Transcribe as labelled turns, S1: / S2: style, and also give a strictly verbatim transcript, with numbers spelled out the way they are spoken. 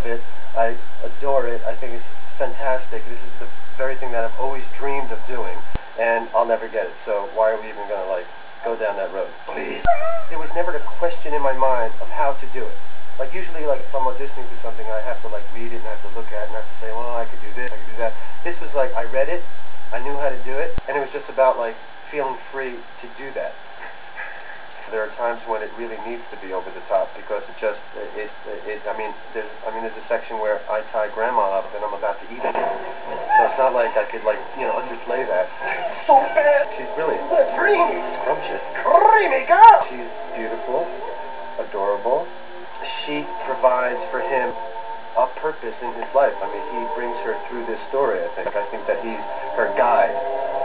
S1: it. I adore it. I think it's fantastic. This is the very thing that I've always dreamed of doing, and I'll never get it. So why are we even gonna like go down that road? Please. There was never a question in my mind of how to do it. Like usually, like if I'm auditioning for something, I have to like read it and I have to look at it and I have to say, well, I could do this, I could do that. This was like I read it, I knew how to do it, and it was just about like feeling free to do that. There are times when it really needs to be over the top because it just it, it, it I mean there's I mean there's a section where I tie grandma up and I'm about to eat it. So it's not like I could like you know underplay that. So bad. She's brilliant. Creamy, scrumptious, creamy girl. She's beautiful, adorable. She provides for him a purpose in his life. I mean, he brings her through this story. I think. I think that he's her guide.